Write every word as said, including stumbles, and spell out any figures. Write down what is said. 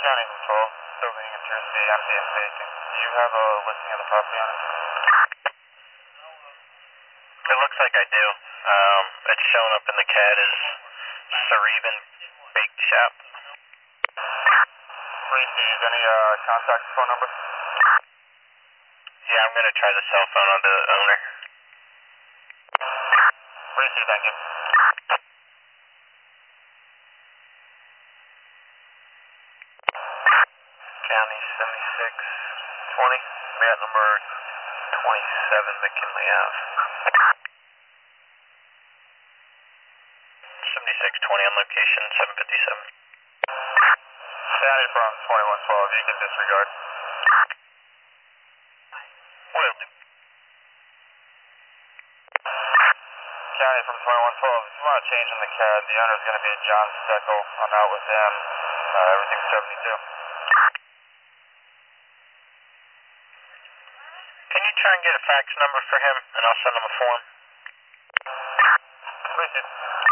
County Control, building in Jersey, M D M vacant. Do you have a listing of the property on it? It looks like I do. Um, it's showing up in the C A D as Cerebin Bake Shop. Receive any uh, contact phone number? Yeah, I'm going to try the cell phone of the owner. Receive, thank you. County seventy-six twenty, mat number twenty-seven, McKinley Ave. seventy-six twenty on location, seven fifty-seven. County from twenty-one twelve, you can disregard. Will do. County from twenty-one twelve, if you want to change in the C A D, the owner is going to be John Steckel. I'm out with him. Uh, everything's seventy-two. Can you try and get a fax number for him, and I'll send him a form? Receive.